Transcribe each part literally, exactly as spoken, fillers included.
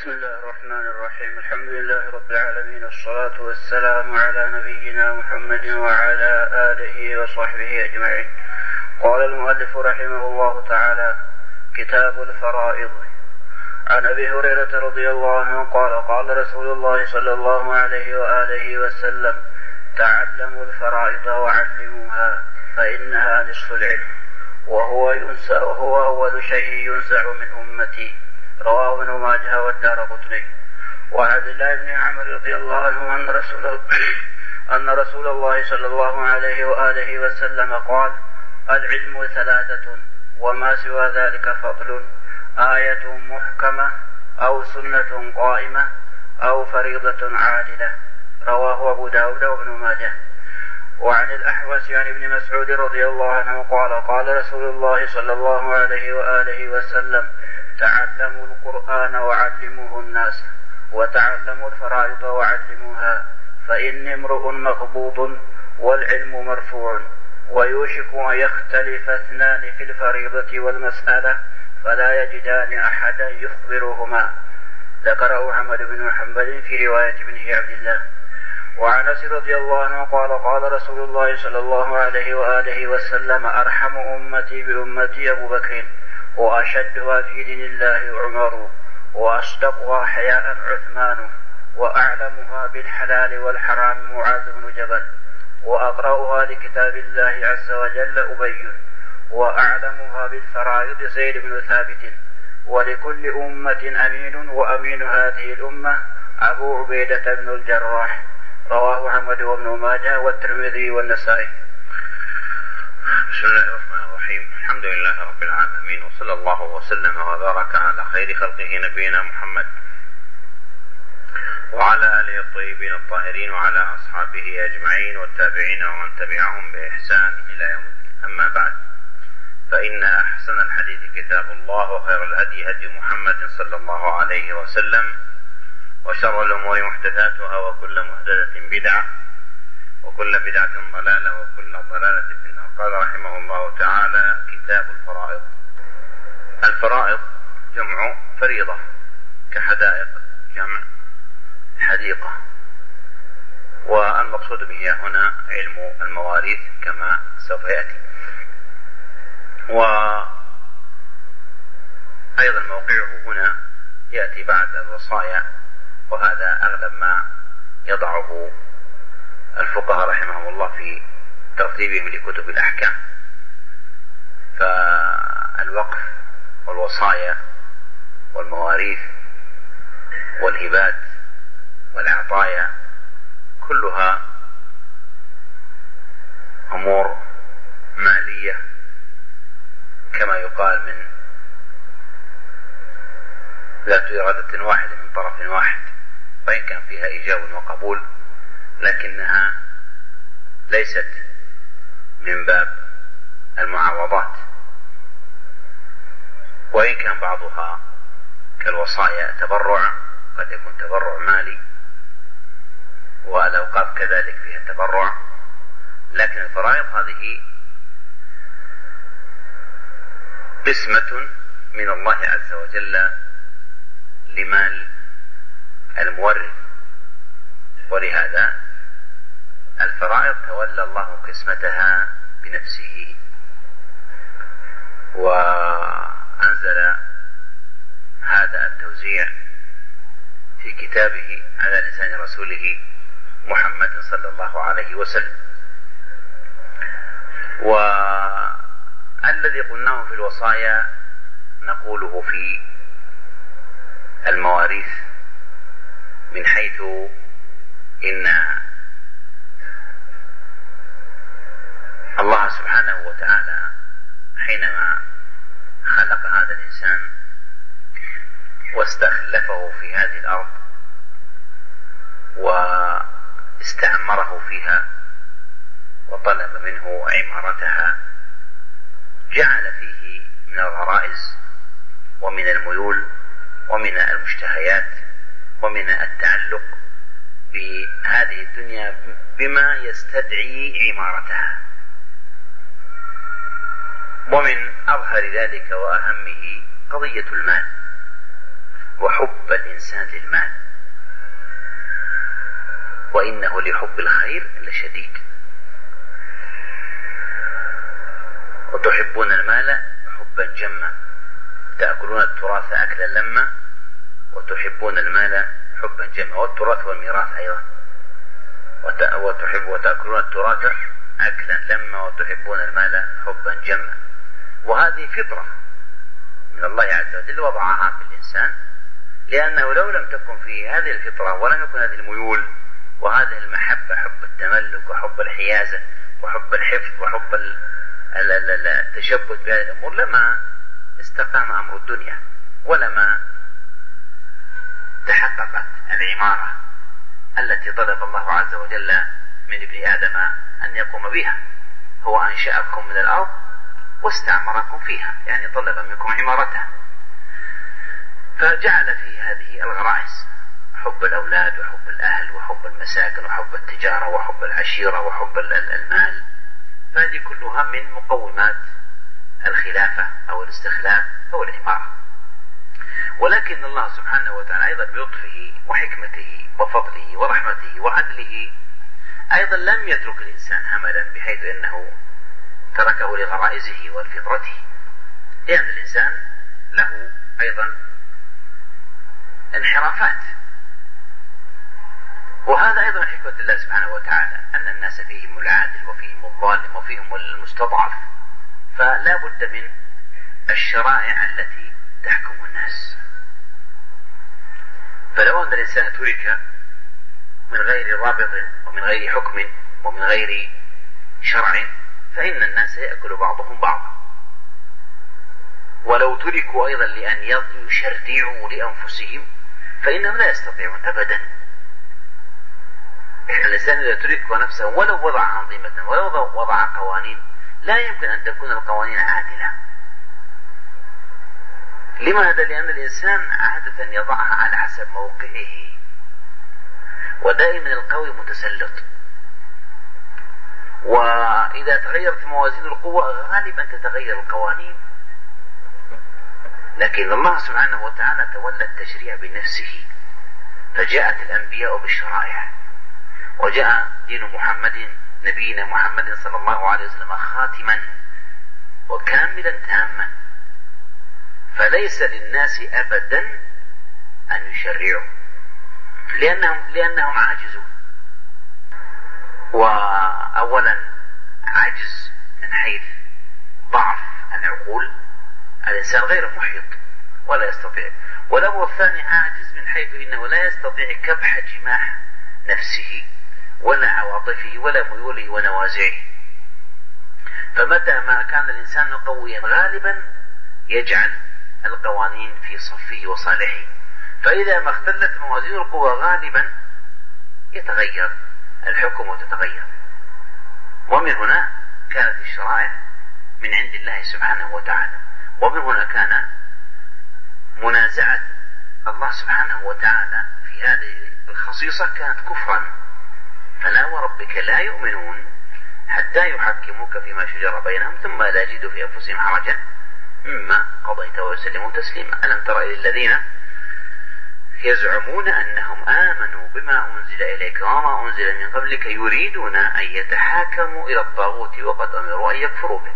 بسم الله الرحمن الرحيم. الحمد لله رب العالمين، والصلاة والسلام على نبينا محمد وعلى آله وصحبه أجمعين. قال المؤلف رحمه الله تعالى: كتاب الفرائض. عن أبي هريرة رضي الله عنه قال: قال رسول الله صلى الله عليه وآله وسلم: تعلموا الفرائض وعلموها فإنها نصف العلم، وهو ينسى وهو أول شيء ينزع من أمتي. رواه ابن ماجه والدارقطني. وعن عبد الله بن عمرو رضي الله عنه أن رسول أن رسول الله صلى الله عليه وآله وسلم قال: العلم ثلاثة وما سوى ذلك فضل، آية محكمة أو سنة قائمة أو فريضة عادلة. رواه أبو داود وابن ماجه. وعن الأحوص عن ابن مسعود رضي الله عنه قال: قال رسول الله صلى الله عليه وآله وسلم: تعلموا القرآن وعلموه الناس، وتعلموا الفرائض وعلموها، فإني امرؤ مقبوض والعلم مرفوع، ويوشك أن يختلف اثنان في الفريضة والمسألة فلا يجدان أحدا يخبرهما. ذكره أحمد بن حنبل في رواية ابنه عبد الله. وعن أنس رضي الله عنه قال: قال رسول الله صلى الله عليه وآله وسلم: أرحم أمتي بأمتي أبو بكر، وأشدها في دين الله عمر، وأصدقها حياء عثمان، وأعلمها بالحلال والحرام معاذ بن جبل، وأقرأها لكتاب الله عز وجل أبي، وأعلمها بالفرائض زيد بن ثابت. ولكل أمة أمين، وأمين هذه الأمة أبو عبيدة بن الجراح. رواه أحمد وابن ماجه والترمذي والنسائي. بسم الله الرحمن الرحيم. الحمد لله رب العالمين، وصلى الله وسلم وبارك على خير خلقه نبينا محمد وعلى آله الطيبين الطاهرين وعلى أصحابه أجمعين والتابعين ومن تبعهم بإحسان إلى يوم الدين. أما بعد، فإن أحسن الحديث كتاب الله، وخير الهدي هدي محمد صلى الله عليه وسلم، وشر الأمور محدثاتها، وكل محدثة بدعة، وكل بدعة ضلالة، وكل ضلالة في النار. قال رحمه الله تعالى: كتاب الفرائض. الفرائض جمع فريضة، كحدائق جمع حديقة. والمقصود به هنا علم المواريث كما سوف يأتي. وأيضا موقعه هنا يأتي بعد الوصايا، وهذا أغلب ما يضعه الفقهاء رحمهم الله في ترتيبهم لكتب الأحكام. فالوقف والوصايا والمواريث والهبات والعطايا كلها أمور مالية، كما يقال من ذات إرادة واحدة من طرف واحد، وإن كان فيها إيجاب وقبول، لكنها ليست من باب المعاوضات. وإن كان بعضها كالوصايا تبرع، قد يكون تبرع مالي، والأوقاف كذلك فيها تبرع، لكن الفرائض هذه قسمة من الله عز وجل لمال المورث، ولهذا الفرائض تولى الله قسمتها بنفسه، وأنزل هذا التوزيع في كتابه على لسان رسوله محمد صلى الله عليه وسلم. والذي قلناه في الوصايا نقوله في المواريث، من حيث إن الله سبحانه وتعالى حينما خلق هذا الإنسان واستخلفه في هذه الأرض واستعمره فيها وطلب منه عمارتها، جعل فيه من الغرائز ومن الميول ومن المشتهيات ومن التعلق بهذه الدنيا بما يستدعي عمارتها. ومن أظهر ذلك وأهمه قضية المال، وحب الإنسان للمال، وإنه لحب الخير لشديد. وتحبون المال حبا جما، تأكلون التراث أكلا لما، وتحبون المال حبا جما. والتراث والميراث أيضا. وتحب وتأكلون التراث أكلا لما، وتحبون المال حبا جما. وهذه فطرة من الله عز وجل وضعها في الإنسان، لأنه لو لم تكن فيه هذه الفطرة ولم يكن هذه الميول وهذه المحبة، حب التملك وحب الحيازة وحب الحفظ وحب التشبث بهذه الأمور، لما استقام أمر الدنيا ولما تحققت العمارة التي طلب الله عز وجل من ابن آدم أن يقوم بها. هو أنشأكم من الأرض واستعمركم فيها، يعني طلب منكم عمارتها، فجعل في هذه الغرائز حب الأولاد وحب الأهل وحب المساكن وحب التجارة وحب العشيرة وحب المال. فهذه كلها من مقومات الخلافة أو الاستخلاف أو العمارة. ولكن الله سبحانه وتعالى أيضا بلطفه وحكمته وفضله ورحمته وعدله أيضا لم يترك الإنسان هملا بحيث أنه تركه لغرائزه والفطرته، لأن الإنسان له أيضا انحرافات. وهذا أيضا حكمة الله سبحانه وتعالى، أن الناس فيهم العادل وفيهم الظالم وفيهم المستضعف، فلا بد من الشرائع التي تحكم الناس. فلو أن الإنسان ترك من غير رابط ومن غير حكم ومن غير شرع فإن الناس يأكل بعضهم بعضا. ولو تركوا أيضا لأن يشرعوا لأنفسهم فإنهم لا يستطيعون أبدا. الإنسان إذا ترك نفسه ولو وضع أنظمة ولو وضع قوانين لا يمكن أن تكون القوانين عادلة. لماذا؟ لأن الإنسان عادة يضعها على حسب موقعه، ودائما القوي متسلط، وإذا تغيرت موازين القوة غالبا تتغير القوانين. لكن الله سبحانه وتعالى تولى التشريع بنفسه، فجاءت الأنبياء بالشرائع، وجاء دين محمد نبينا محمد صلى الله عليه وسلم خاتما وكاملا تاما، فليس للناس أبدا أن يشرعوا لأنهم, لأنهم عاجزون. وأولا عاجز من حيث ضعف العقول، الإنسان غير محيط ولا يستطيع. والأمر الثاني عاجز من حيث إنه لا يستطيع كبح جماح نفسه ولا عواطفه ولا ميوله ونوازعه. فمتى ما كان الإنسان قويا غالبا يجعل القوانين في صفه وصالحه، فإذا ما اختلت موازين القوى غالبا يتغير الحكم وتتغير. ومن هنا كانت الشرائع من عند الله سبحانه وتعالى، ومن هنا كان منازعة الله سبحانه وتعالى في هذه الخصيصة كانت كفرا. فلا وربك لا يؤمنون حتى يحكموك فيما شجر بينهم ثم لا يجدوا في أنفسهم حرجا مما قضيت ويسلموا تسليما. ألم تر إلى الذين يزعمون أنهم آمنوا بما أنزل إليك وما أنزل من قبلك يريدون أن يتحاكموا إلى الطاغوت وقد أمروا أن يكفروا به.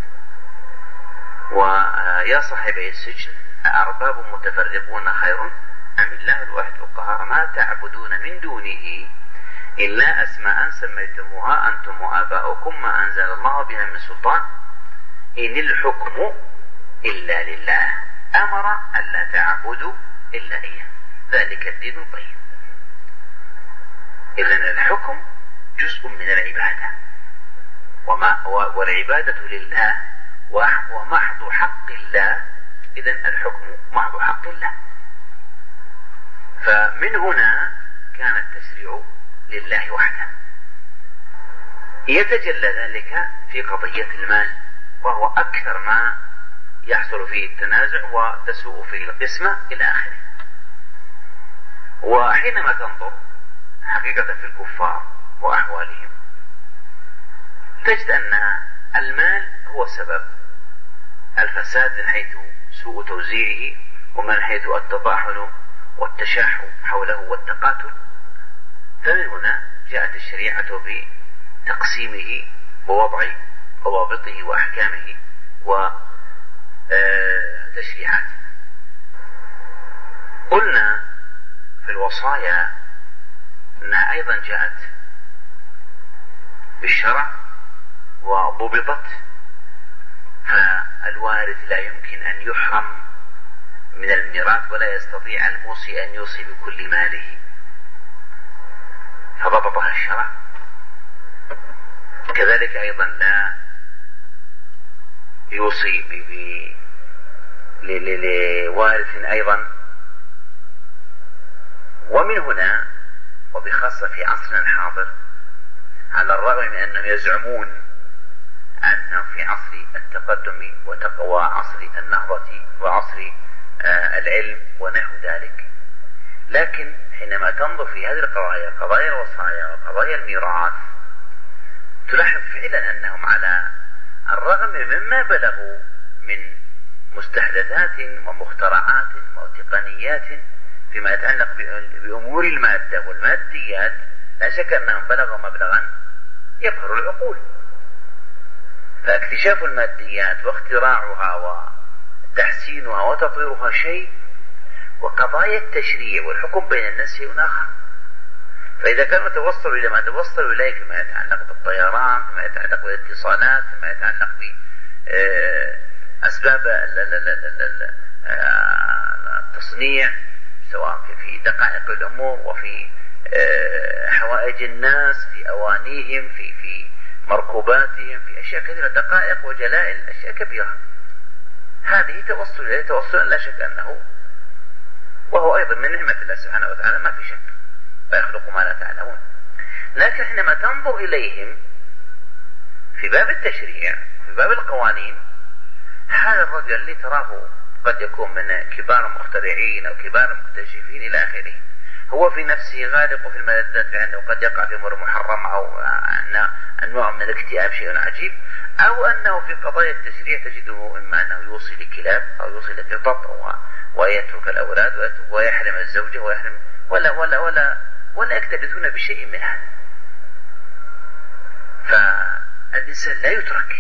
ويا صاحبي السجن أأرباب متفرقون خير أم الله الواحد القهار ما تعبدون من دونه إلا أسماء سميتموها أنتم وآباؤكم ما أنزل الله بها من سلطان إن الحكم إلا لله أمر ألا تعبدوا إلا إياه ذلك الدين القيم. إذن الحكم جزء من العبادة، وما والعبادة لله ومحض حق الله، إذن الحكم محض حق الله. فمن هنا كان التشريع لله وحده. يتجلى ذلك في قضية المال، وهو أكثر ما يحصل فيه التنازع وتسوء فيه القسمة إلى آخره. وحينما تنظر حقيقة في الكفار وأحوالهم تجد أن المال هو سبب الفساد من حيث سوء توزيعه ومن حيث التطاحن والتشاح حوله والتقاتل. فمن هنا جاءت الشريعة بتقسيمه ووضع ضوابطه وأحكامه وتشريعاته. قلنا في الوصايا أنها أيضا جاءت بالشرع وضبطت، فالوارث لا يمكن أن يحرم من الميراث ولا يستطيع الموصي أن يوصي بكل ماله، فضبطها الشرع. كذلك أيضا لا يوصي لوارث أيضا. ومن هنا وبخاصة في عصرنا الحاضر، على الرغم من أنهم يزعمون أنهم في عصر التقدم وعصر النهضة وعصر العلم ونحو ذلك، لكن حينما تنظر في هذه القضايا، قضايا الوصايا وقضايا الميراث، تلاحظ فعلا أنهم على الرغم مما بلغوا من مستحدثات ومخترعات وتقنيات فيما يتعلق بأمور المادة والماديات، لا شك أنهم بلغوا مبلغا يبهر العقول. فاكتشاف الماديات واختراعها وتحسينها وتطويرها شيء، وقضايا التشريع والحكم بين الناس شيء آخر. فإذا كانوا توصلوا إلى ما توصلوا إليه فيما يتعلق بالطيران، فيما يتعلق بالاتصالات، فيما يتعلق بأسباب التصنيع سواء في دقائق الأمور وفي حوائج الناس، في أوانيهم، في في مركوباتهم، في أشياء كثيرة، دقائق وجلائل، أشياء كبيرة. هذه توصل إليه توصلا لا شك أنه، وهو أيضا من نعمة الله سبحانه وتعالى ما في شك، فيخلق ما لا تعلمون. لكن حينما تنظر إليهم في باب التشريع، في باب القوانين، هذا الرجل اللي تراه قد يكون من كبار المخترعين أو كبار المكتشفين إلى آخره، هو في نفسه غالق في الملذات، لأنه قد يقع في أمور محرمة، أو أن أنواع من الاكتئاب شيء عجيب، أو أنه في قضايا التشريع تجده إما أنه يوصي لكلاب أو يوصي لقطط ويترك الأولاد ويحرم الزوجة ويحرم، ولا ولا ولا ولا يكتبثون بشيء من هذا. فالإنسان لا يترك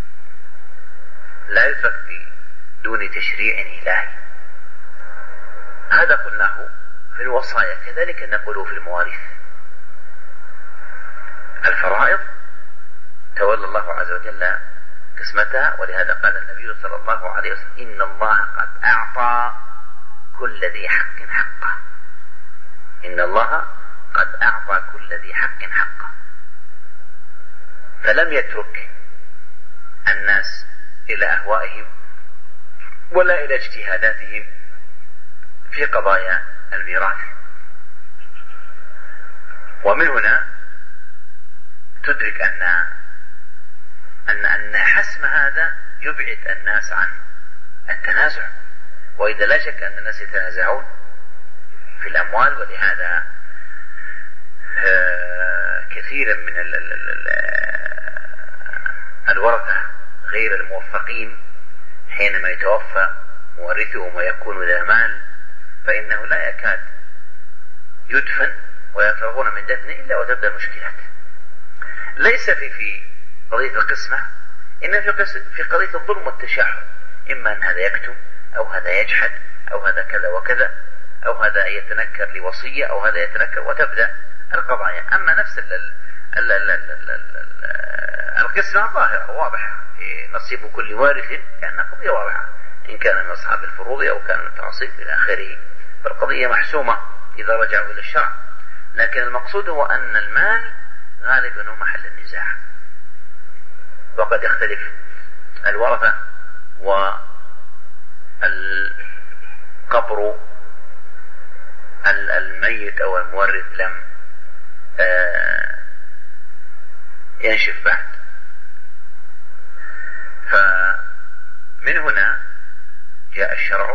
لا يترك بدون تشريع إلهي. هذا قلناه في الوصايا. كذلك نقول في المواريث. الفرائض تولى الله عز وجل قسمتها، ولهذا قال النبي صلى الله عليه وسلم: إن الله قد أعطى كل ذي حق حقه. إن الله قد أعطى كل ذي حق حقه. فلم يترك الناس إلى أهوائهم ولا إلى اجتهاداتهم في قضايا الميراث. ومن هنا تدرك أن أن أن حسم هذا يبعد الناس عن التنازع، وإذا لا شك أن الناس يتنازعون في الأموال. ولهذا كثيرا من الورثة غير الموفقين حينما يتوفى مورثهم ويكون ذا مال، فإنه لا يكاد يدفن ويفرغون من دفنه إلا وتبدأ المشكلات. ليس في في قضية القسمة، إنما في في قضية الظلم والتشاحن، إما أن هذا يكتم أو هذا يجحد أو هذا كذا وكذا، أو هذا يتنكر لوصية أو هذا يتنكر، وتبدأ القضايا. أما نفس ال ال ال ال ال ال القسمة ظاهرة واضحة، نصيب كل وارث، لأنها قضية واضحة، إن كان من أصحاب الفروض أو كان من التعصيب إلى آخره، فالقضية محسومة إذا رجعوا إلى الشرع. لكن المقصود هو أن المال غالبا هو محل النزاع، وقد يختلف الورثة، والقبر الميت أو المورث لم ينشف بعد. فمن هنا جاء الشرع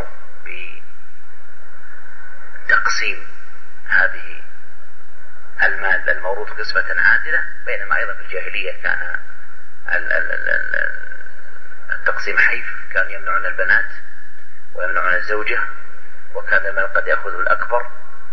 بتقسيم هذه المال الموروث قسمة عادلة، بينما أيضا في الجاهلية كان التقسيم حيف، كانوا يمنعون البنات ويمنعون الزوجة وكان المال قد يأخذه الأكبر،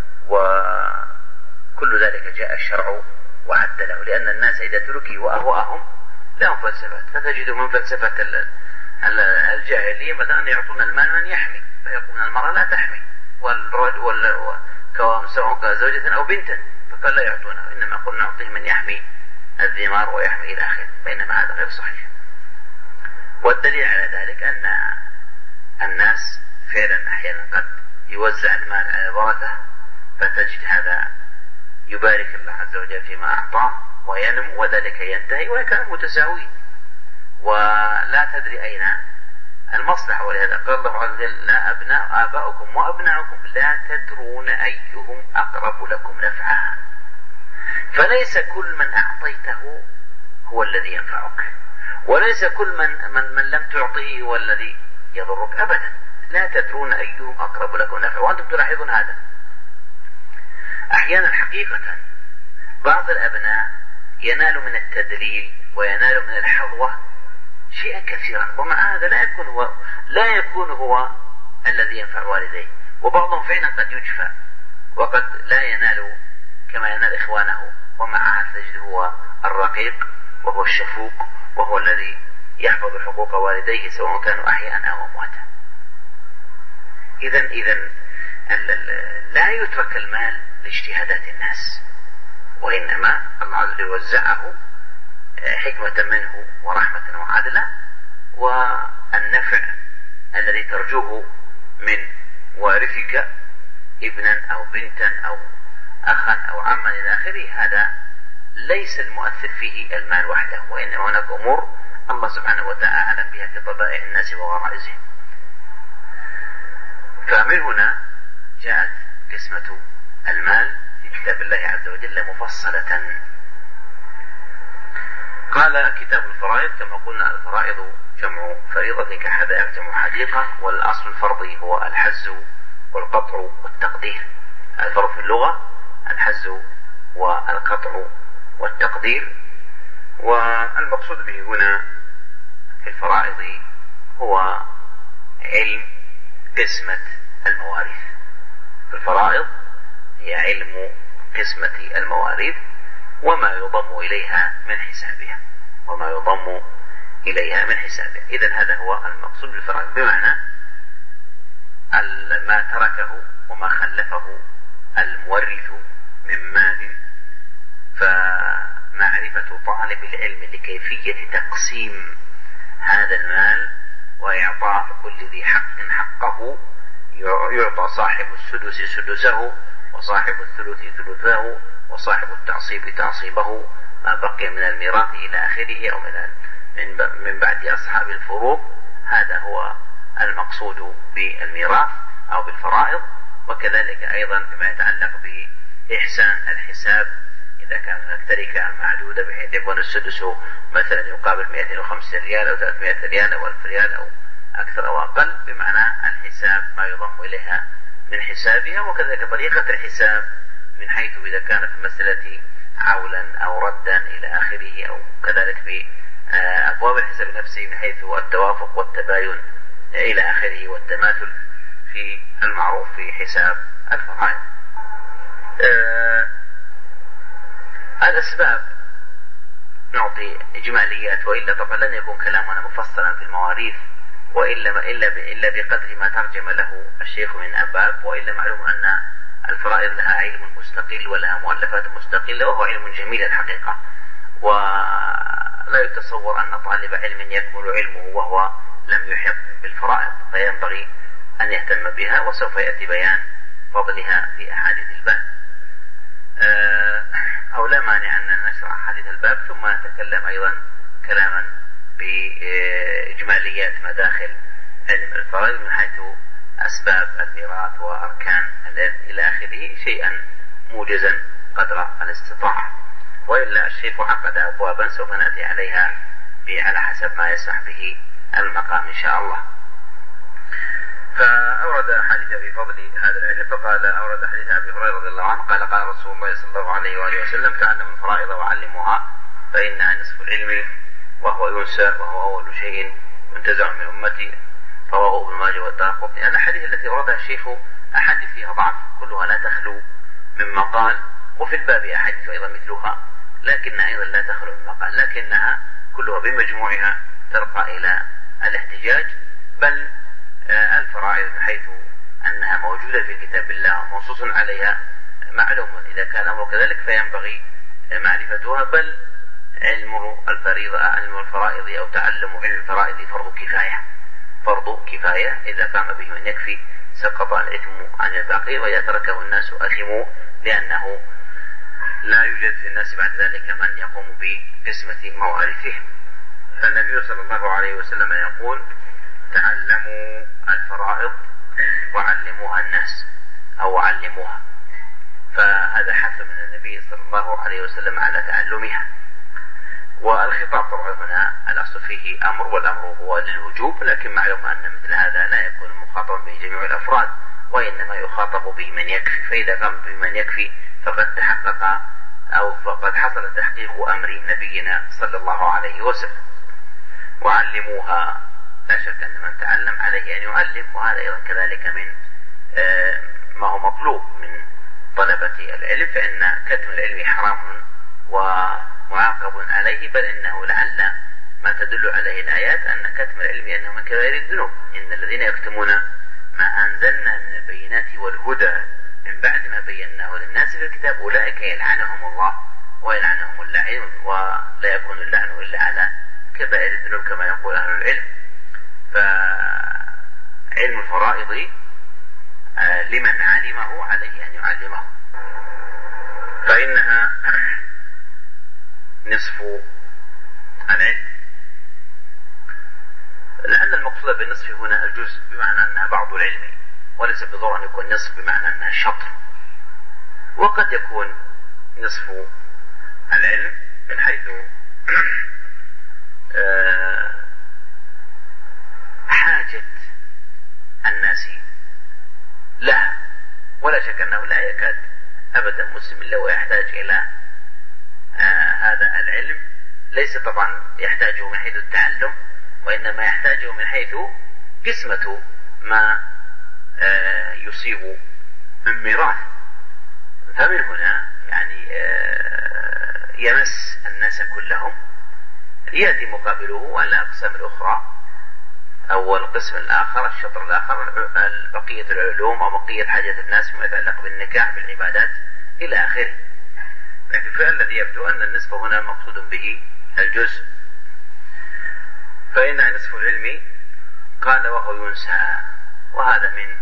وكل ذلك جاء الشرع وعدله، لأن الناس إذا تركوا وأهواءهم لهم فلسفات، فتجد من فلسفة الجاهلية مثلا يعطون المال من يحمي، فيقولون المرأة لا تحمي، والرجل سواء كان زوجة أو بنتا، فقال لا يعطونه، إنما قلنا نعطيه من يحمي الذمار ويحمي إلى آخره، بينما هذا غير صحيح. والدليل على ذلك أن الناس فعلا أحيانا قد يوزع المال على الورثة، فتجد هذا يبارك الله عز وجل فيما أعطاه وينمو، وذلك ينتهي ويكون متساوي، ولا تدري أين المصلحة. ولهذا قال الله عز وجل: لا أبناء آباؤكم وأبناؤكم لا تدرون أيهم أقرب لكم نفعا. فليس كل من أعطيته هو الذي ينفعك، وليس كل من, من, من لم تعطيه هو الذي يضرك أبدا. لا تدرون أيهم أقرب لكم نفعا. وأنتم تلاحظون هذا أحيانا حقيقة، بعض الأبناء ينال من التدليل وينال من الحظوة شيئا كثيرا، ومع هذا لا يكون هو لا يكون هو الذي ينفع والديه، وبعضهم فعلا قد يجفى وقد لا ينال كما ينال إخوانه، ومع هذا تجد هو الرقيق وهو الشفوق وهو الذي يحفظ حقوق والديه سواء كانوا أحياء أو أمواتا. إذن إذن لا يترك المال لاجتهادات الناس، وإنما الله عز وجل وزعه حكمة منه ورحمة وعدلا، والنفع الذي ترجوه من وارثك ابنا أو بنتا أو أخا أو عما إلى آخره، هذا ليس المؤثر فيه المال وحده، وإنما هناك أمور الله سبحانه وتعالى أعلم بها في طبائع الناس وغرائزهم. فمن هنا جاءت قسمة المال في كتاب الله عز وجل مفصلة. قال كتاب الفرائض: كما قلنا الفرائض جمع فريضة كحدائق جمع حديقة، والأصل الفرضي هو الحز والقطع والتقدير. الفرض في اللغة الحز والقطع والتقدير، والمقصود به هنا في الفرائض هو علم قسمة المواريث. في الفرائض هي علم قسمة المواريث وما يضم إليها من حسابها وما يضم إليها من حسابها. إذن هذا هو المقصود بالفرائض، بمعنى ما تركه وما خلفه المورث من مال، فمعرفة طالب العلم لكيفية تقسيم هذا المال وإعطاء كل ذي حق حقه، يعطى صاحب السدس سدسه، وصاحب الثلث ثلثه، وصاحب التعصيب تعصيبه، ما بقي من الميراث إلى آخره، أو من من بعد أصحاب الفروض. هذا هو المقصود بالميراث أو بالفرائض. وكذلك أيضا فيما يتعلق بإحسان الحساب، إذا كانت هناك تركة معدودة بحيث يكون السدس مثلا يقابل مئتين وخمسين ريال أو ثلاثمائة ريال أو ألف ريال أو أكثر أو أقل، بمعنى الحساب ما يضم إليها من حسابها. وكذلك طريقة الحساب من حيث إذا كانت المسألة عولا أو ردا إلى آخره، أو كذلك في أبواب الحساب نفسه من حيث التوافق والتباين إلى آخره، والتماثل في المعروف في حساب الفرائض. أه الأسباب نعطي إجماليات، وإلا طبعا لن يكون كلامنا مفصلا في المواريث، وإلا إلا إلا بقدر ما ترجم له الشيخ من أبواب. وإلا معلوم أن الفرائض لها علم مستقل ولها مؤلفات مستقلة، وهو علم جميل الحقيقة، ولا يتصور أن طالب علم يكمل علمه وهو لم يحط بالفرائض، فينبغي أن يهتم بها، وسوف يأتي بيان فضلها في أحاديث الباب، أو لا مانع أن نشرح حديث الباب ثم نتكلم أيضا كلاما بإجماليات مداخل علم الفرائض من حيث أسباب الميراث وأركان الإرث إلى آخره، شيئا موجزا قدر الاستطاعة. وإلا الشيخ عقد أبوابا سوف نأتي عليها على حسب ما يسمح به المقام إن شاء الله. فأورد حديث في فضل هذا العلم، فقال أورد حديث أبي هريرة رضي الله عنه قال: قال رسول الله صلى الله عليه وآله وسلم: تعلموا الفرائض وعلموها فإنها نصف العلم وهو ينسى وهو أول شيء ينتزع من أمتي. رواه ابن ماجه والدارقطني. الأحاديث التي أوردها الشيخ أحاديث فيها ضعف كلها لا تخلو من مقال، وفي الباب أحاديث أيضا مثلها لكنها أيضا لا تخلو من مقال، لكنها كلها بمجموعها ترقى إلى الاحتجاج. بل الفرائض من حيث أنها موجودة في كتاب الله منصوص عليها معلوم إذا كان الأمر كذلك فينبغي معرفتها. بل علم الفريضة علم الفرائض أو تعلم علم الفرائض فرض كفاية، فرض كفاية إذا قام به من يكفي سقط الإثم عن الباقي، وإذا تركه الناس أثموا، لأنه لا يوجد في الناس بعد ذلك من يقوم بقسمة موارثهم. فالنبي صلى الله عليه وسلم يقول: تعلموا الفرائض وعلموها الناس أو علموها. فهذا حث من النبي صلى الله عليه وسلم على تعلمها. والخطاب طبعا هنا الأصل فيه أمر، والأمر هو للوجوب، لكن معلوم أن مثل هذا لا يكون مخاطبا به جميع الأفراد، وإنما يخاطب به من يكفي. فإذا قام بمن يكفي فقد تحقق أو فقد حصل تحقيق أمر نبينا صلى الله عليه وسلم. وعلموها، لا شك أن من تعلم عليه أن يعلم، وهذا أيضا كذلك من ما هو مطلوب من طلبة العلم، فإن كتم العلم حرام ومعاقب عليه، بل إنه لعل ما تدل عليه الآيات أن كتم العلم أنه من كبائر الذنوب. إن الذين يكتمون ما أنزلنا من البينات والهدى من بعد ما بيناه للناس في الكتاب أولئك يلعنهم الله ويلعنهم اللاعنون. ولا يكون اللعن إلا على كبائر الذنوب كما يقول أهل العلم. فعلم الفرائض لمن علمه عليه أن يعلمه، فإنها نصف العلم. لأن المقصود بالنصف هنا الجزء، بمعنى أنها بعض العلم، وليس بضرورة أن يكون نصف بمعنى أنها شطر. وقد يكون نصف العلم من حيث حاجة الناس لها، ولا شك أنه لا يكاد أبدا مسلم إلا ويحتاج إلى آه هذا العلم. ليس طبعا يحتاجه من حيث التعلم، وإنما يحتاجه من حيث قسمة ما آه يصيب من ميراث. فمن هنا يعني آه يمس الناس كلهم. يأتي مقابله الأقسام الأخرى أو القسم الآخر، الشطر الآخر، بقية العلوم أو بقية حاجة الناس فيما يتعلق بالنكاح بالعبادات إلى آخره. لكن فالذي يبدو أن النصف هنا مقصود به الجزء. فإن نصف العلم قال وهو ينسى، وهذا من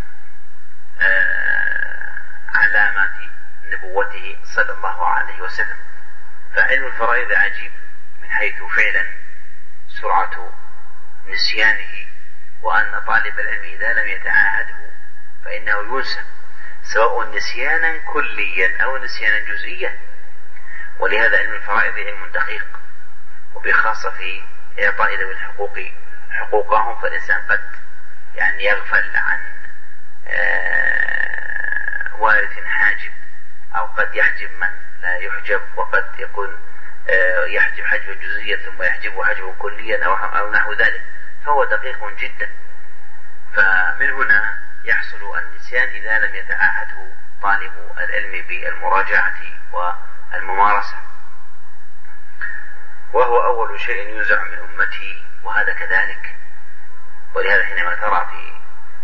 آه علامات نبوته صلى الله عليه وسلم. فعلم الفرائض عجيب من حيث فعلا سرعة نسيانه، وأن طالب العلم إذا لم يتعاهده فإنه ينسى، سواء نسيانا كليا أو نسيانا جزئيا. ولهذا علم الفرائض علم دقيق، وبخاصة في إعطاء ذوي الحقوق حقوقهم. فالإنسان قد يعني يغفل عن وارث حاجب، أو قد يحجب من لا يحجب، وقد يكون يحجب حجبا جزئيا ثم يحجبه حجبا كليا أو نحو ذلك. فهو دقيق جدا. فمن هنا يحصل النسيان إذا لم يتعاهده طالب العلم بالمراجعة والممارسة. وهو أول شيء ينزع من أمتي، وهذا كذلك. ولهذا حينما ترى في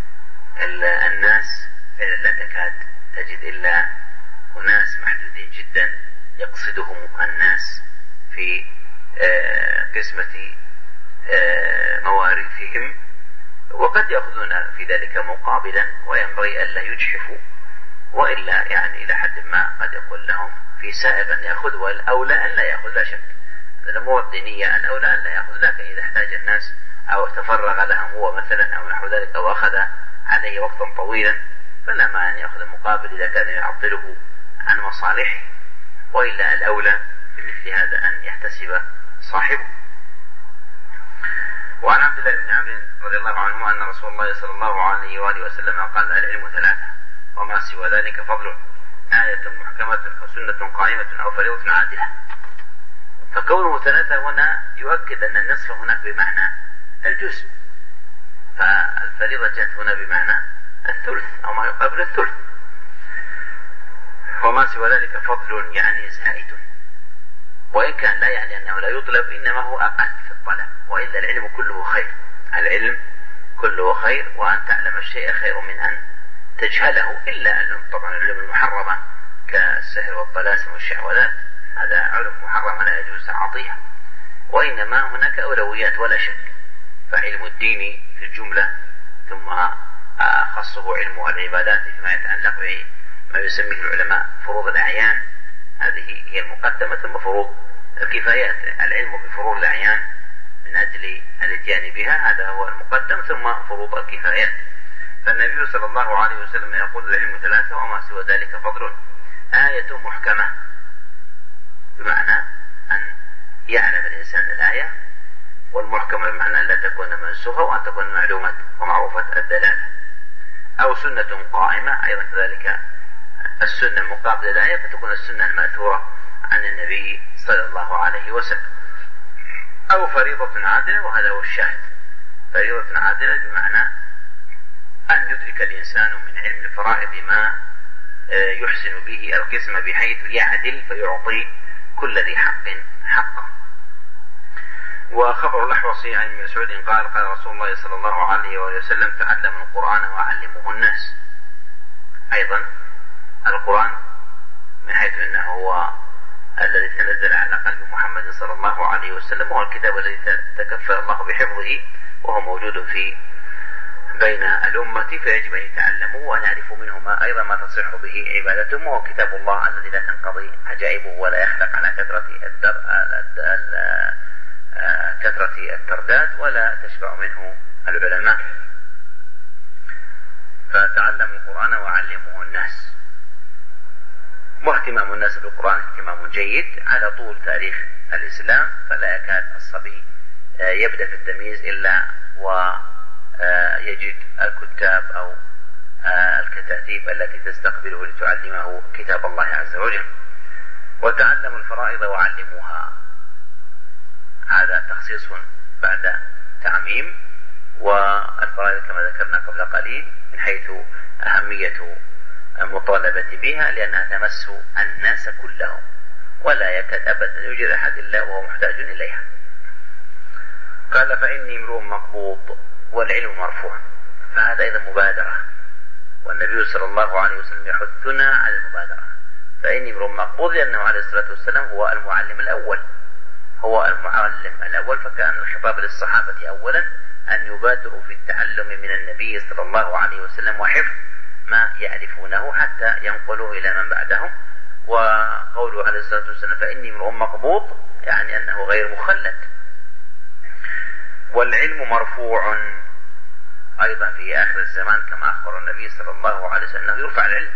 الناس فعلا لا تكاد تجد إلا أناس محدودين جدا يقصدهم الناس في قسمة مواريثهم، وقد يأخذون في ذلك مقابلا، وينبغي ألا يجحفوا، وإلا يعني إلى حد ما قد يقول لهم في سائغ أن يأخذ، والأولى أن لا يأخذ، لا شك الأمور الدينية الأولى أن لا يأخذ. لكن إذا احتاج الناس أو تفرغ لهم هو مثلا أو نحو ذلك، أو أخذ عليه وقتا طويلا، فلا ما أن يأخذ مقابل إذا كان يعطله عن مصالحه. وإلا الأولى في مثل هذا أن يحتسب صاحبه. وعن عبد الله بن عمرو رضي الله عنه أن رسول الله صلى الله عليه وآله وسلم قال: العلم ثلاثة وما سوى ذلك فضل، آية محكمة وسنة قائمة أو فريضة عادلة. فكونه ثلاثة هنا يؤكد أن النصف هناك بمعنى الجزء، فالفريضة جاءت هنا بمعنى الثلث أو ما يقابل الثلث، وما سوى ذلك فضل يعني زائد، وإن كان لا يعني أنه لا يطلب، إنما هو أقل في الطلب، وإلا العلم كله خير، العلم كله خير، وأن تعلم الشيء خير من أن تجهله، إلا أنه طبعا العلم المحرمة كالسحر والطلاسم والشعوذات هذا علم محرم لا يجوز تعاطيها، وإنما هناك أولويات ولا شك، فعلم الدين في الجملة، ثم خصه علم العبادات فيما يتعلق بما يسميه العلماء فروض الأعيان، هذه هي المقدمة، ثم فروض الكفايات، العلم بفروض الأعيان من أجل الاتيان بها هذا هو المقدم، ثم فروض الكفايات. فالنبي صلى الله عليه وسلم يقول العلم ثلاثة وما سوى ذلك فضل، آية محكمة بمعنى أن يعلم الإنسان الآية، والمحكمة بمعنى أن لا تكون منسوخة وأن تكون معلومة ومعروفة الدلالة، أو سنة قائمة أيضا كذلك السنة مقابلة الآية، فتكون السنة المأثورة عن النبي صلى الله عليه وسلم، أو فريضة عادلة، وهذا هو الشاهد، فريضة عادلة بمعنى أن يدرك الإنسان من علم الفرائض ما يحسن به القسم بحيث يعدل فيعطي كل ذي حق حقه. وخبر الأحوصي عن ابن مسعود قال قال رسول الله صلى الله عليه وسلم تعلموا القرآن وعلموه الناس. أيضا القرآن من حيث أنه هو الذي تنزل على قلب محمد صلى الله عليه وسلم، وهو الكتاب الذي تكفل الله بحفظه، وهو موجود في بين الأمة، فيجب أن يتعلموا وأن يعرفوا منه ما أيضا ما تصح به عبادتهم، وهو كتاب الله الذي لا تنقضي عجائبه ولا يخلق على كثرة الدر... كثرة الترداد ولا تشبع منه العلماء. فتعلموا القرآن وعلموه الناس. واهتمام الناس بالقرآن اهتمام جيد على طول تاريخ الإسلام، فلا يكاد الصبي يبدأ في التمييز إلا ويجد الكتاب أو الكتاتيب التي تستقبله لتعلمه كتاب الله عز وجل. وتعلموا الفرائض وعلموها، هذا تخصيص بعد تعميم، والفرائض كما ذكرنا قبل قليل من حيث أهمية المطالبة بها، لأنها تمس الناس كلهم، ولا يكاد أبدا يوجد أحد إلا وهو محتاج إليها. قال فإني امرؤ مقبوض والعلم مرفوع، فهذا أيضا مبادرة، والنبي صلى الله عليه وسلم يحثنا على المبادرة. فإني امرؤ مقبوض لأنه عليه الصلاة والسلام هو المعلم الأول، هو المعلم الأول، فكان الخطاب للصحابة أولا أن يبادروا في التعلم من النبي صلى الله عليه وسلم وحفظ ما يعرفونه حتى ينقلوا إلى من بعدهم. وقوله عليه الصلاة والسلام فإني امرؤ مقبوض يعني أنه غير مخلد. والعلم مرفوع أيضا في آخر الزمان كما أخبر النبي صلى الله عليه وسلم أنه يرفع العلم،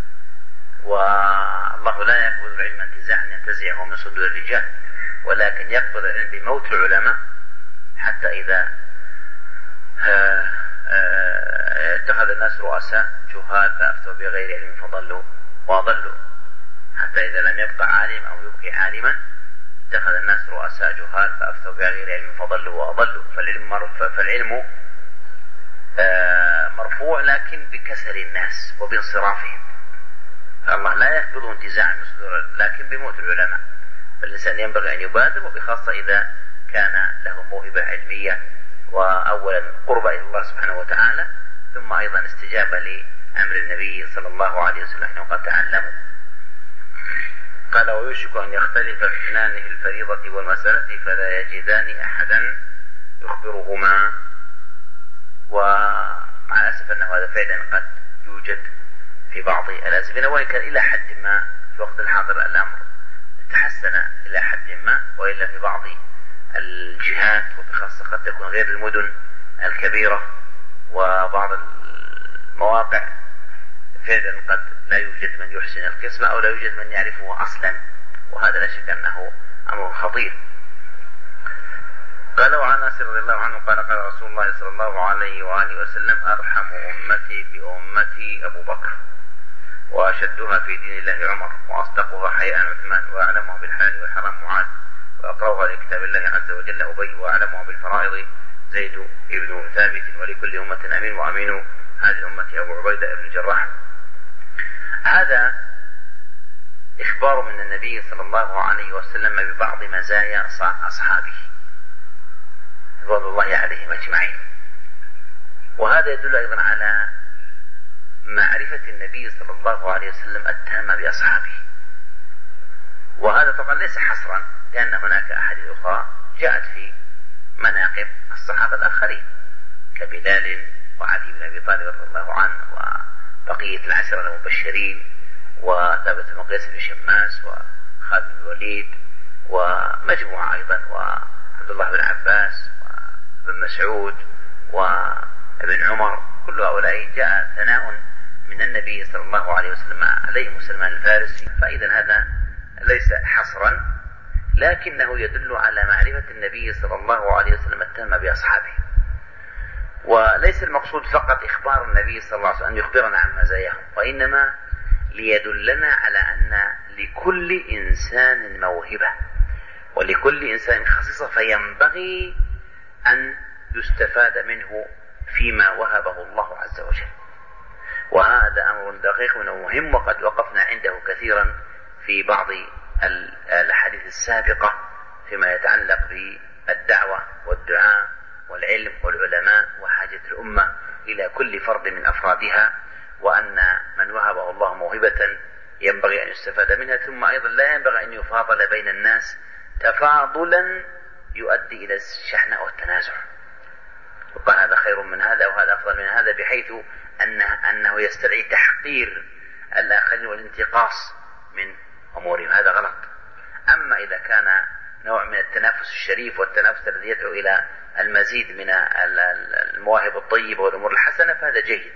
والله لا يقبض العلم انتزاعا ينتزعه من صدور الرجال، ولكن يقبض العلم بموت العلماء، حتى إذا اتخذ الناس رؤساء جهال فأفتوا بغير علم فضلوا وأضلوا، حتى إذا لم يبقى عالم أو يبقي عالما اتخذ الناس رؤساء جهال فأفتوا بغير علم فضلوا وأضلوا. فالعلم مرفوع, فالعلم مرفوع لكن بكسر الناس وبانصرافهم، فالله لا يقبضه انتزاعا من صدور، لكن بموت العلماء. فالإنسان ينبغي أن يبادر، وبخاصة إذا كان له موهبة علمية، وأولا قرب إلى الله سبحانه وتعالى، ثم أيضا استجابة لأمر النبي صلى الله عليه وسلم أنه قد تعلموا. قال ويوشك أن يختلف اثنان في الفريضة والمسألة فلا يجدان أحدا يخبرهما. ومع الأسف أنه هذا فعلا قد يوجد في بعض الأزمنة، وإن كان إلى حد ما في وقت الحاضر الأمر تحسن إلى حد ما، وإلا في بعض الجهات وبخاصة قد تكون غير المدن الكبيرة وبعض المواقع فعلا قد لا يوجد من يحسن القسمة أو لا يوجد من يعرفه أصلا، وهذا لا شك أنه أمر خطير. قال وعن انس رضي الله عنه قال قال رسول الله صلى الله عليه وآله وسلم أرحم أمتي بأمتي أبو بكر، وأشدها في دين الله عمر، وأصدقها حياء عثمان، وأعلمها بالحلال والحرام معاذ، وأقرأها لكتاب الله عز وجل أبي، وأعلمها بالفرائض زيد بن ثابت، ولكل أمة أمين وأمين هذه الأمة أبو عبيدة بن الجراح. هذا إخبار من النبي صلى الله عليه وسلم ببعض مزايا أصحابه رضي الله عليهم أجمعين، وهذا يدل أيضا على معرفة النبي صلى الله عليه وسلم التامة بأصحابه. وهذا طبعا ليس حصرا، لأن هناك أحاديث أخرى جاءت في مناقب الصحابة الآخرين كبلال وعلي بن أبي طالب رضي الله عنه وبقية العشرة المبشرين وثابت بن قيس بن شماس وخالد بن الوليد ومجموعة أيضا، وعبد الله بن عباس وابن مسعود وابن عمر. كل هؤلاء جاء ثناء من النبي صلى الله عليه وسلم عليهم سلمان الفارسي. فإذا هذا ليس حصرا، لكنه يدل على معرفة النبي صلى الله عليه وسلم التامة بأصحابه. وليس المقصود فقط إخبار النبي صلى الله عليه وسلم أن يخبرنا عن مزاياهم، وإنما ليدلنا على أن لكل إنسان موهبة ولكل إنسان خصيصة، فينبغي أن يستفاد منه فيما وهبه الله عز وجل. وهذا أمر دقيق ومهم، وقد وقفنا عنده كثيرا في بعض الأحاديث السابقة فيما يتعلق بالدعوة والدعاء والعلم والعلماء وحاجة الأمة إلى كل فرد من أفرادها، وأن من وهبه الله موهبة ينبغي أن يستفاد منها، ثم أيضا لا ينبغي أن يفاضل بين الناس تفاضلا يؤدي إلى الشحناء والتنازع، وقال هذا خير من هذا وهذا أفضل من هذا، بحيث أنه, أنه يستدعي تحقير الآخرين والانتقاص من أمورهم. هذا غلط. أما إذا كان نوع من التنافس الشريف والتنافس الذي يدعو إلى المزيد من المواهب الطيبة والأمور الحسنة فهذا جيد.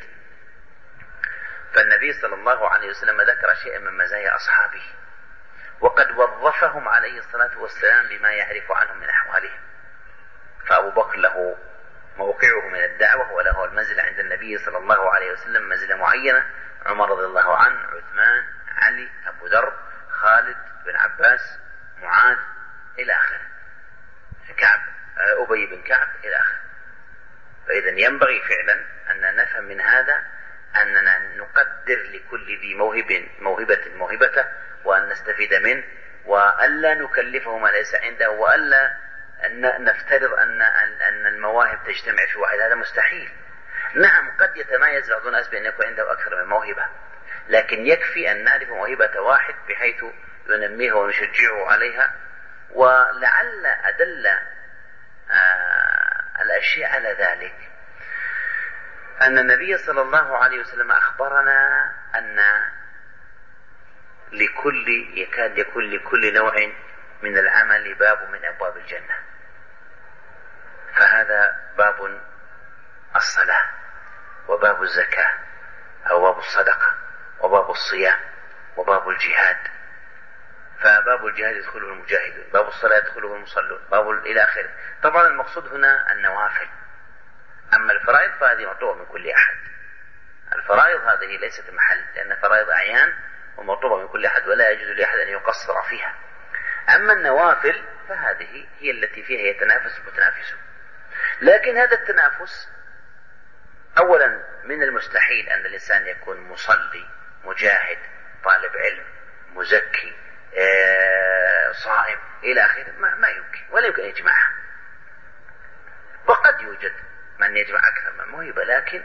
فالنبي صلى الله عليه وسلم ذكر شيئا من مزايا أصحابه، وقد وظفهم عليه الصلاة والسلام بما يعرف عنهم من أحوالهم. فأبو بكر له موقعه من الدعوة وله المنزلة عند النبي صلى الله عليه وسلم منزلة معينة، عمر رضي الله عنه، عثمان، علي، أبو ذر، خالد بن عباس، معاذ إلى آخره، كعب، أبي بن كعب إلى آخره. فإذا ينبغي فعلا أن نفهم من هذا أننا نقدر لكل ذي موهب موهبة موهبته، وأن نستفيد منه، وألا نكلفه ما ليس عنده، وألا نفترض أن أن المواهب تجتمع في واحد. هذا مستحيل. نعم قد يتميز بعض الناس بأن يكون عنده أكثر من موهبة، لكن يكفي أن نعرف موهبة واحد بحيث ننميها ونشجعه عليها. ولعل أدل آه الأشياء على ذلك أن النبي صلى الله عليه وسلم أخبرنا أن لكل يكاد يكون لكل نوع من العمل باب من أبواب الجنة. فهذا باب الصلاة وباب الزكاة أو باب الصدقة وباب الصيام وباب الجهاد. فباب الجهاد يدخله المجاهدون، باب الصلاة يدخله المصلون، باب إلى آخره. طبعا المقصود هنا النوافل. أما الفرائض فهذه مطلوبة من كل أحد. الفرائض هذه ليست محل، لأن فرائض أعيان ومطلوبة من كل أحد، ولا يجوز لأحد أن يقصر فيها. أما النوافل فهذه هي التي فيها يتنافس المتنافسون. لكن هذا التنافس أولا من المستحيل أن الإنسان يكون مصلي مجاهد طالب علم مزكي آه، صائم إلى آخره، ما, ما يمكن ولا يمكن أن يجمعها. وقد يوجد من يجمع أكثر من موهبة، لكن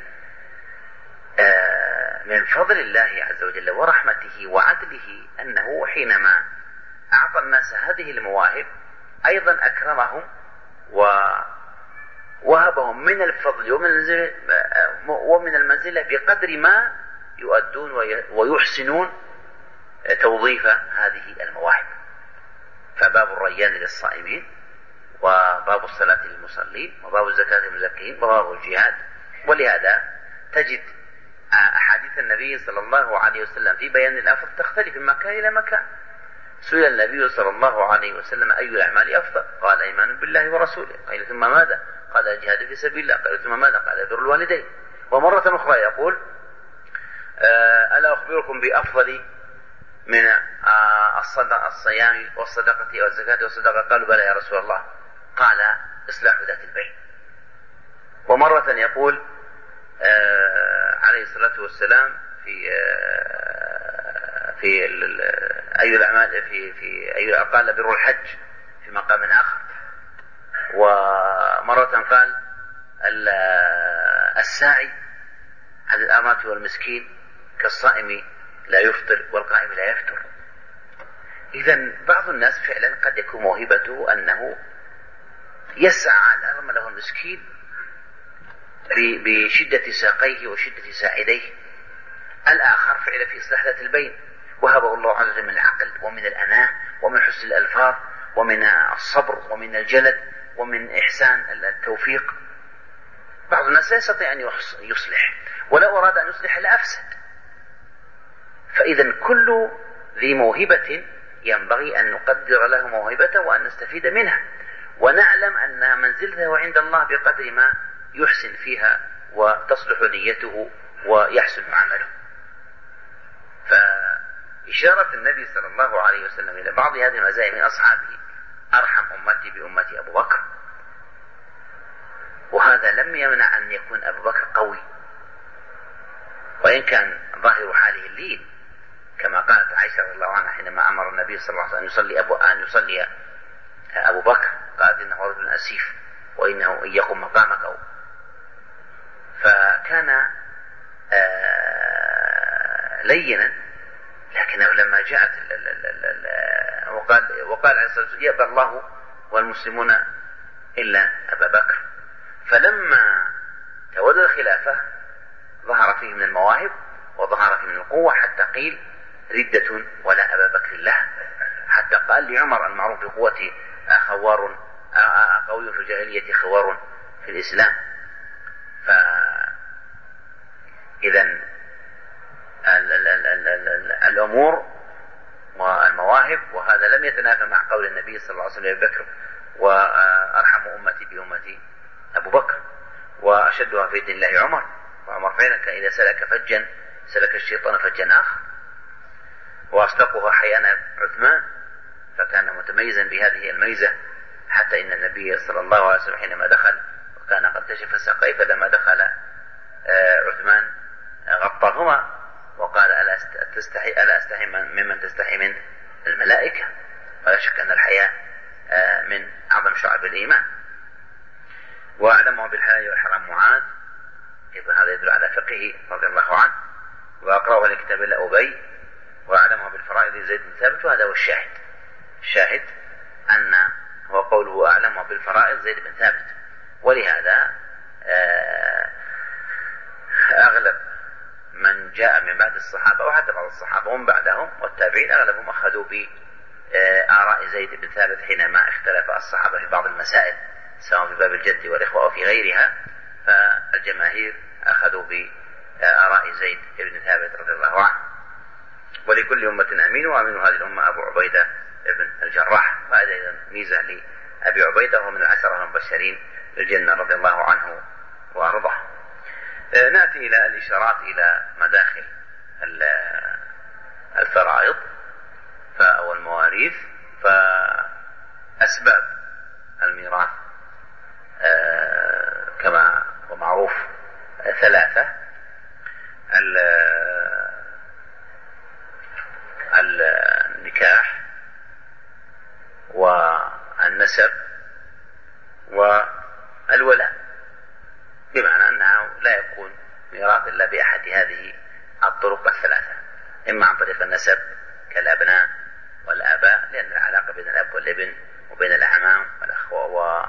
آه، من فضل الله عز وجل ورحمته وعدله أنه حينما أعطى الناس هذه المواهب أيضا أكرمهم ووهبهم من الفضل ومن المنزلة, ومن المنزلة بقدر ما يؤدون ويحسنون توظيف هذه المواهب. فباب الريان للصائمين، وباب الصلاة للمصلين، وباب الزكاة للمزكين، وباب الجهاد. ولهذا تجد أحاديث النبي صلى الله عليه وسلم في بيان الأفضل تختلف من مكان إلى مكان. سئل النبي صلى الله عليه وسلم أي الأعمال أفضل؟ قال إيمان بالله ورسوله. قال ثم ماذا؟ قال الجهاد في سبيل الله. قال ثم ماذا؟ قال بر الوالدين. ومرة أخرى يقول ألا أخبركم بأفضل من الصدقة الصيام والصدقة والزكاة والصدقة؟ قالوا بلى يا رسول الله. قال إصلاح ذات البين. ومرة يقول عليه الصلاة والسلام في في أي الأعمال في في أي قال بر الحج في مقام آخر. ومرة قال الساعي على الأمات والمسكين كالصائم لا يفطر والقائم لا يفطر. إذن بعض الناس فعلا قد يكون موهبته أنه يسعى على الأرملة والمسكين بشدة ساقيه وشدة ساعديه. الآخر فعلا في إصلاح ذات البين، وهبه الله عز وجل من العقل ومن الأناة ومن حسن الألفاظ ومن الصبر ومن الجلد ومن إحسان التوفيق. بعض الناس لا يستطيع أن يصلح، ولو أراد أن يصلح لأفسد. فإذا كل ذي موهبة ينبغي أن نقدر له موهبته وأن نستفيد منها، ونعلم أن منزلته عند الله بقدر ما يحسن فيها وتصلح نيته ويحسن عمله. فإشارة النبي صلى الله عليه وسلم إلى بعض هذه المزايا من أصحابه: أرحم أمتي بأمتي أبو بكر. وهذا لم يمنع أن يكون أبو بكر قوي، وإن كان ظاهر حاله اللين، كما قالت عائشة رضي الله عنها حينما أمر النبي صلى الله عليه وسلم أن يصلي أبو, أن يصلي أبو بكر، قالت إنه رجل أسيف وإنه إن يقوم مقامك أو. فكان لينا، لكنه لما جاءت وقال وقال عليه الصلاة والسلام: يأبى الله والمسلمون إلا أبا بكر. فلما تولى الخلافة ظهر فيه من المواهب وظهر فيه من القوة، حتى قيل ردة ولا أبا بكر له، حتى قال لعمر المعروف بقوة خوار قوي في الجاهلية خوار في الإسلام. فإذا الأمور والمواهب، وهذا لم يتنافى مع قول النبي صلى الله عليه وسلم أبي بكر: وأرحم أمتي بأمتي أبو بكر. وأشدها في دين الله عمر، وعمر فعلا كان إذا سلك فجا سلك الشيطان فجا آخر. وأصدقها حيانا عثمان، فكان متميزا بهذه الميزة، حتى إن النبي صلى الله عليه وسلم حينما دخل وكان قد كشف ساقيه، فلما دخل عثمان غطاهما وقال: ألا تستحي ألا أستحي ممن تستحي منه الملائكة. ولا شك أن الحياء من أعظم شعب الإيمان. وأعلمه بالحلال والحرام معاذ، إذا هذا يدل على فقهه رضي الله عنه. وأقرأه لكتاب الله أبي. وأعلمه بالفرائض زيد بن ثابت. وهذا هو الشاهد. الشاهد أن هو قوله أعلمه بالفرائض زيد بن ثابت. ولهذا أغلب من جاء من بعد الصحابة وحتى بعض الصحابة ومن بعدهم والتابعين أغلبهم أخذوا بآراء زيد بن ثابت حينما اختلف الصحابة في بعض المسائل، سواء في باب الجد والإخوة وفي غيرها. فالجماهير أخذوا بآراء زيد بن ثابت رضي الله عنه. ولكل أمة أمين، وأمين هذه الأمة أبو عبيدة بن الجراح. وهذا ميزة لأبي عبيدة، وهو من العشرة المبشرين بالجنة رضي الله عنه وأرضاه. نأتي إلى الإشارات إلى مداخل الفرائض أو المواريث. فأسباب الميراث كما هو معروف ثلاثة: النكاح والنسب والولاء، بمعنى أنه لا يكون ميراث إلا بأحد هذه الطرق الثلاثة: إما عن طريق النسب كالأبناء والآباء، لأن العلاقة بين الأب والابن وبين الأعمام والأخوة و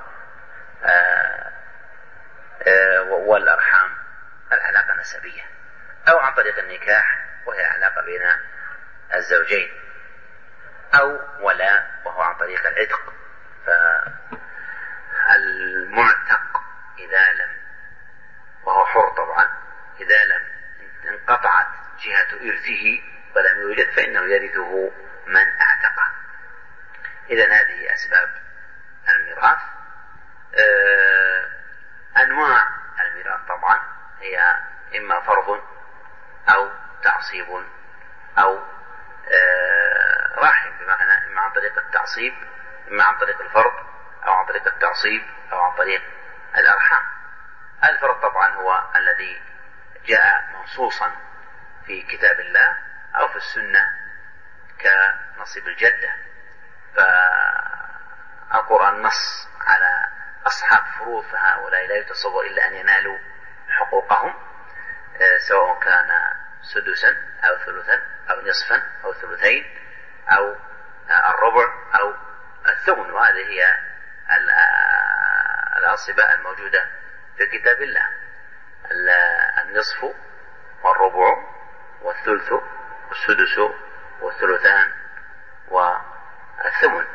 والأرحام العلاقة نسبية، أو عن طريق النكاح وهي العلاقة بين الزوجين، أو ولاء وهو عن طريق العتق. فالمعتق إذا لم، وهو حر طبعا، إذا لم انقطعت جهة إرثه ولم يوجد فإنه يرثه من أعتقه. إذن هذه أسباب الميراث. أنواع الميراث طبعا هي إما فرض أو تعصيب أو راحم، بمعنى إما عن طريق التعصيب، إما عن طريق الفرض أو عن طريق التعصيب أو عن طريق الأرحام. الفرض طبعا هو الذي جاء منصوصا في كتاب الله أو في السنة كنصيب الجدة، فالقرآن نص على أصحاب فروض، فهؤلاء لا يتصور إلا أن ينالوا حقوقهم، سواء كان سدسا أو ثلثا أو نصفا أو ثلثين أو الربع أو الثمن. وهذه هي الأنصبة الموجودة في كتاب الله، النصف والربع والثلث والسدس والثلثان والثمن.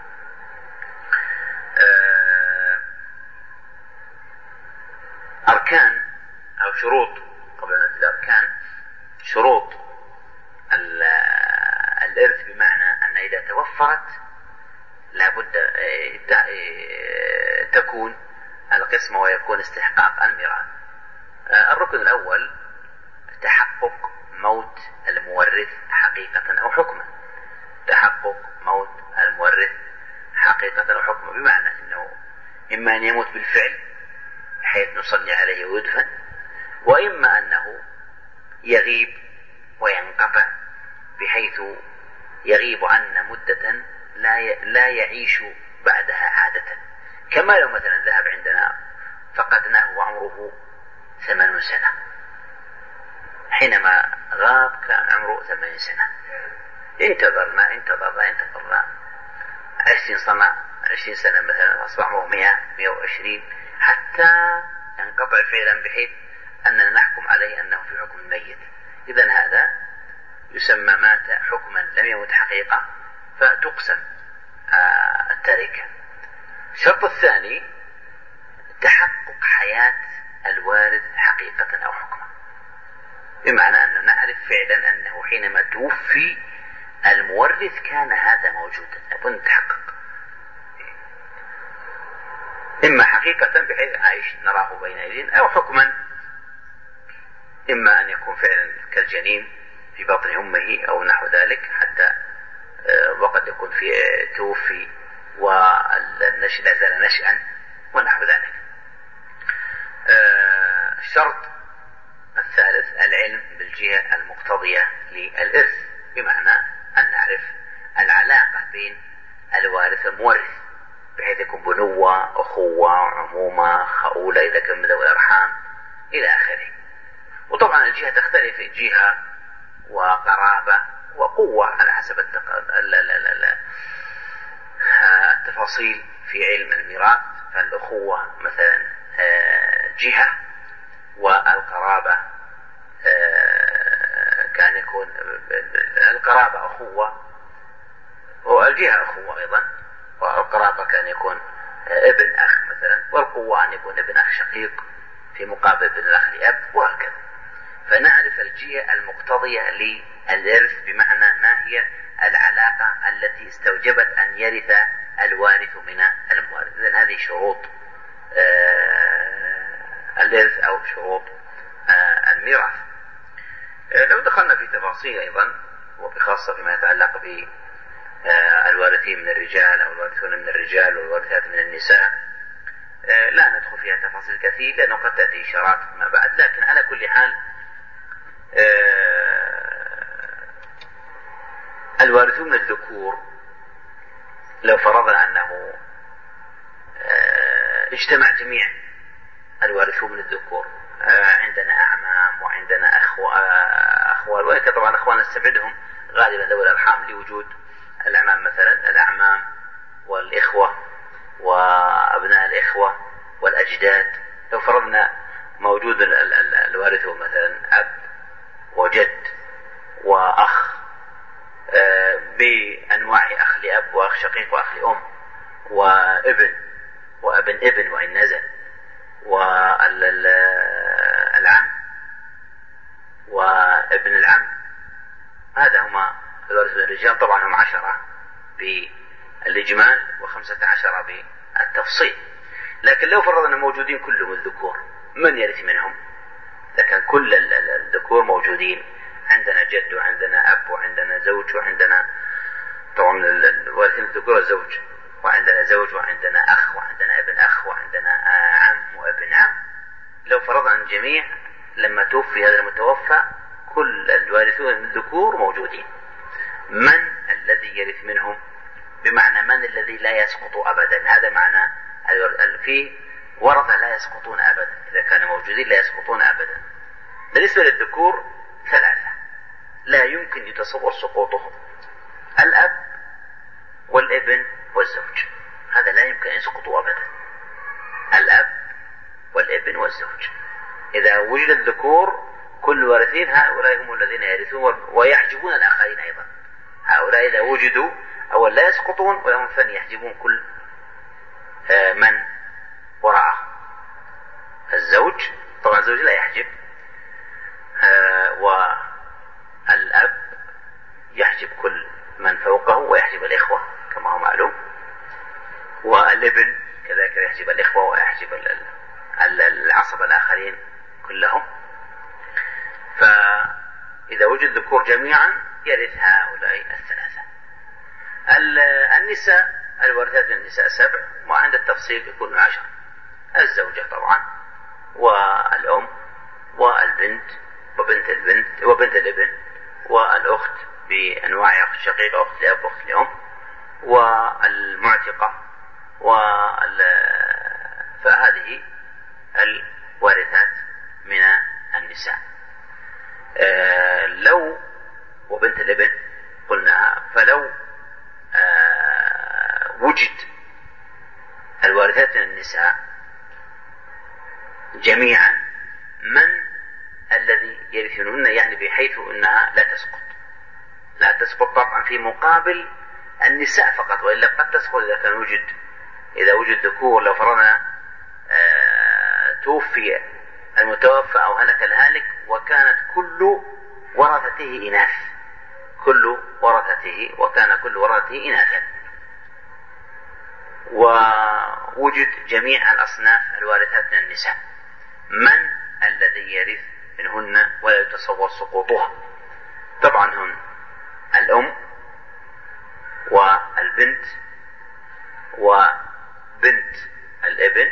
أركان أو شروط، قبل أن نبدأ الأركان، شروط الإرث بمعنى أن إذا توفرت لابد تكون القسمة ويكون استحقاق الميراث. الركن الأول تحقق موت المورث حقيقة أو حكما. تحقق موت المورث حقيقة أو حكما بمعنى أنه إما أن يموت بالفعل حيث نصلي عليه ويدفن، وإما أنه يغيب وينقطع بحيث يغيب عنا مدة لا يعيش بعدها عادة، كما لو مثلا ذهب عندنا فقدناه وعمره ثمان سنة، حينما غاب كان عمره ثمان سنة، انتظرنا انتظرنا انتظرنا عشرين سنة عشرين سنة مثلا، أصبح عمره مئة مئة وعشرين حتى ينقطع فعلا بحيث أننا نحكم عليه أنه في حكم الميت. إذن هذا يسمى مات حكما لم يمت حقيقة، فتقسم التركة. الشرط الثاني تحقق حياة الوارث حقيقة أو حكما، بمعنى أن نعرف فعلا أنه حينما توفي المورث كان هذا موجودا، يكون تحقق إما حقيقة بحيث عايش نراه بين أيدينا، أو حكما إما أن يكون فعلا كالجنين في بطن أمه أو نحو ذلك، حتى وقد يكون في توفي والنشء لا زال نشأا ونحو ذلك. الشرط الثالث العلم بالجهة المقتضية للإرث، بمعنى أن نعرف العلاقة بين الوارث والمورث بحيث يكون بنوة، أخوة، عمومة، خؤولة إذا كان من ذوي الأرحام إلى آخره. وطبعا الجهة تختلف، جهة وقرابة وقوة على حسب التفاصيل في علم الميراث. فالأخوة مثلا جهة، والقرابة كان يكون القرابة أخوة، والجهة أخوة أيضا، والقرابة كان يكون ابن أخ مثلا، والقوة أن يكون ابن أخ شقيق في مقابل ابن الأخ لأب، وهكذا. فنعرف الجهة المقتضية للإرث بمعنى ما هي العلاقة التي استوجبت أن يرث الوارث من المورث. إذن هذه شروط الإرث أو شروط الميراث. لو دخلنا في تفاصيل أيضا، وبخاصة فيما يتعلق بالوارثين من الرجال أو الوارثون من الرجال والوارثات من النساء، لا ندخل فيها تفاصيل كثير لأنه قد تأتي إشارات ما بعد. لكن على كل حال الوارثون من الذكور، لو فرضنا أنه اجتمع جميع الوارثون من الذكور، عندنا أعمام وعندنا أخوال، وإنك طبعا أخوان نستبعدهم غالبا ذوي الأرحام لوجود الأعمام، مثلا الأعمام والإخوة وأبناء الإخوة والأجداد. لو فرضنا موجود الوارثون مثلا أب وجد وأخ بأنواع أخ لأب وأخ شقيق وأخ لأم وابن وابن ابن وإن نزل، والعم وابن العم، هذا هما الوارثون الرجال. طبعا هم عشرة بالإجمال وخمسة عشر بالتفصيل. لكن لو فرضنا موجودين كلهم الذكور، من يرث منهم؟ لكن كل الذكور موجودين، عندنا جد وعندنا أب وعندنا زوج وعندنا طبعا الوارثين الذكور الزوج، وعندنا زوج وعندنا أخ وعندنا ابن أخ وعندنا عم وابن عم. لو فرضنا الجميع لما توفي هذا المتوفى كل الوارثون من الذكور موجودين. من الذي يرث منهم؟ بمعنى من الذي لا يسقط أبدا. هذا معنى في ورثة لا يسقطون أبدا، إذا كانوا موجودين لا يسقطون أبدا. بالنسبة للذكور ثلاثة لا يمكن يتصور سقوطهم: الأب والابن والزوج، هذا لا يمكن أن يسقطوا أبدا. الأب والابن والزوج. إذا وجد الذكور كل وارثين هؤلاء هم الذين يرثون ويحجبون الآخرين أيضا. هؤلاء إذا وجدوا أول لا يسقطون، ولهم ثاني يحجبون كل من وراءه. الزوج طبعا الزوج لا يحجب، والأب يحجب كل من فوقه ويحجب الإخوة كما هو معلوم، والابن كذلك يحجب الإخوة ويحجب العصبة الآخرين كلهم. فإذا وجد ذكور جميعا يرث هؤلاء الثلاثة. النساء الوارثات من النساء سبع، وعند التفصيل يكون عشر: الزوجة طبعا، والأم، والبنت، وبنت البنت، وبنت الابن، والأخت بأنواع أخت شقيقة، أخت لأب، أخت لأم، والمعتقة، وال... فهذه الوارثات من النساء. آه لو وبنت الابن قلناها، فلو آه وجد الوارثات من النساء جميعا، من الذي يرثونهن؟ يعني بحيث أنها لا تسقط لا تسقط طبعا في مقابل النساء فقط، وإلا قد تسقط إذا كان وجد إذا وجد ذكور. لو فرضنا آه توفي المتوفى أو هلك الهالك وكانت كل ورثته إناث كل ورثته وكان كل ورثته إناثا، ووجد جميع الأصناف الوارثات من النساء، من الذي يرث منهن ولا يتصور سقوطها؟ طبعا هن الأم والبنت وبنت الابن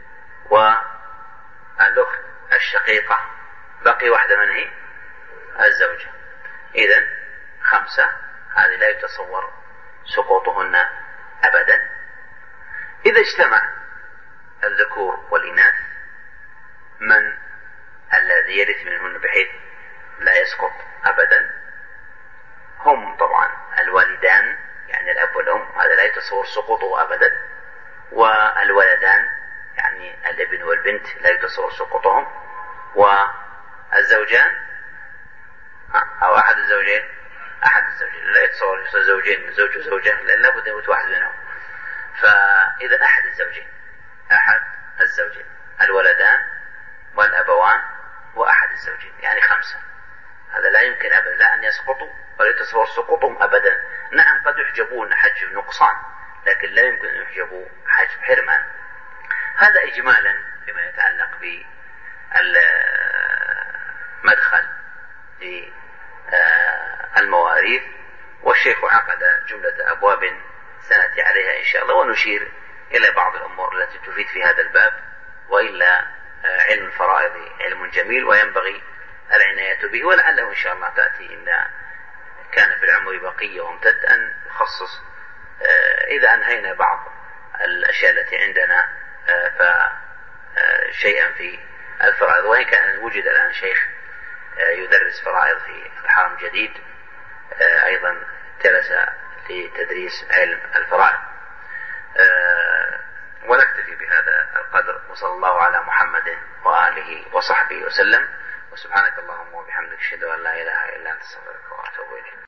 والأخت الشقيقة، بقي واحدة من هي؟ الزوجة. إذن خمسة، هذه لا يتصور سقوطهن أبدا. إذا اجتمع الذكور والإناث، من الذي يرث منهن بحيث لا يسقط أبدا؟ هم طبعا الوالدان، يعني الأب والأم، هذا لا يتصور سقوطه أبدا، والولدان يعني الابن والبنت لا يتصور سقوطهم، والزوجان أو أحد الزوجين أحد الزوجين لا يتصور زوجين من زوج وزوجة، لأن لابد أن يموت واحد منهم. فإذا أحد الزوجين أحد الزوجين الولدان والأبوان وأحد الزوجين، يعني خمسة. هذا لا يمكن أبدا لا أن يسقطوا ولا يتصور سقوطهم أبدا. نعم قد يحجبون حجب نقصان، لكن لا يمكن أن يحجبوا حجب حرمان. هذا إجمالا فيما يتعلق بالمدخل للمواريث، والشيخ عقد جملة أبواب سنأتي عليها إن شاء الله، ونشير إلى بعض الأمور التي تفيد في هذا الباب. وإلا علم الفرائض علم جميل وينبغي العناية به، ولعله إن شاء الله تأتي إن كان في العمر بقية وامتد أن يخصص إذا أنهينا بعض الأشياء التي عندنا فشيئا في الفرائض، وإن كان وجد الآن شيخ يدرس فرائض في الحرم الجديد أيضا جلس لتدريس علم الفرائض. ونكتفي بهذا القدر، وصلى الله على محمد وآله وصحبه وسلم، وسبحانك اللهم وبحمدك أشهد أن لا إله إلا أنت أستغفرك وأتوب إليك.